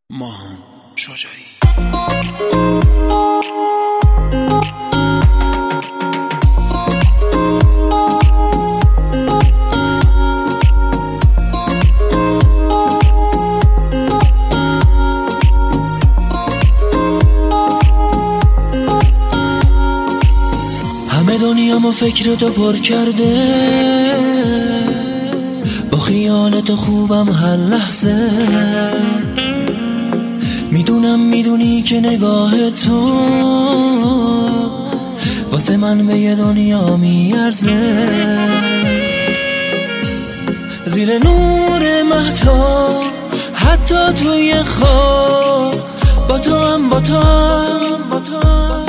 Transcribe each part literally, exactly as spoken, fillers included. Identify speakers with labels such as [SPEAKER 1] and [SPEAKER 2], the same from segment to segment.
[SPEAKER 1] ماهان شجاعی.
[SPEAKER 2] همه دنیامو فکر تو پر کرده، با خیال تو خوبم هر لحظه. میدونم میدونی که نگاه تو واسه من به یه دنیا میارزه. زیر نور مهتاب حتی توی خواب با تو هم با تو هم با تو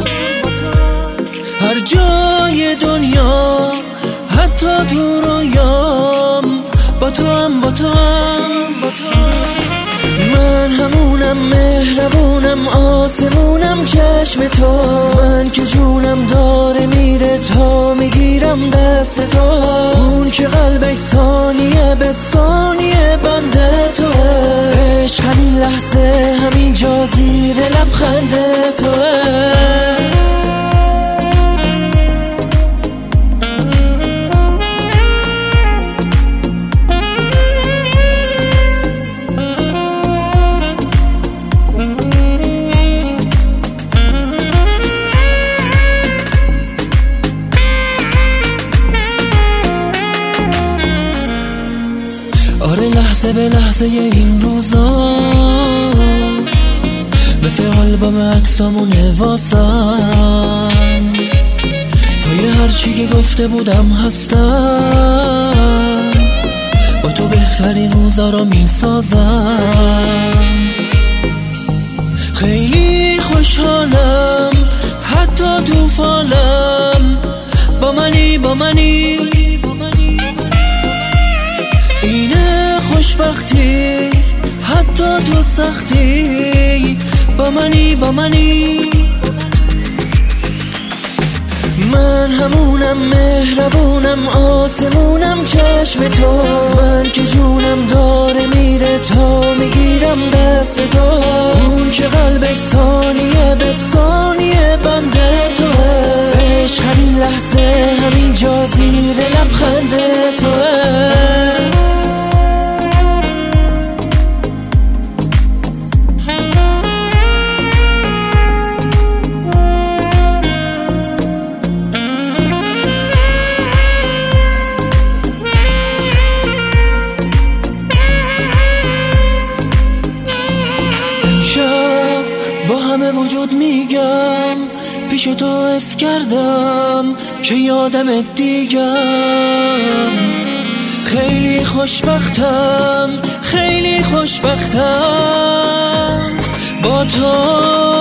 [SPEAKER 2] هر جای دنیا، حتی تو رویام با تو هم با تو هم با تو. من همونم، مهربونم، آسمونم، چشم تو. من که جونم داره میره تا میگیرم دست تو. اون که قلبش ثانیه به ثانیه بنده توه. عشق همین لحظه، همین جا زیر لبخند توه. آره لحظه به لحظه این روزا مثل آلبوم عکسامونه واسم. توی هرچی که گفته بودم هستم، با تو بهترین روزا رو میسازم. خیلی خوشحالم حتی تو فالم، با منی با منی اینه خوشبختی حتی تو سختی، با منی با منی. من همونم، مهربونم، آسمونم، چشم تو. من که جونم داره میره تا میگیرم دست تو. اون که قلبش ثانیه به ثانیه بنده توه. عشق همین لحظه، همین جا زیر لبخند توه. با همه وجود میگم پیش تو حس کردم که یادم دیگم. خیلی خوشبختم، خیلی خوشبختم با تو.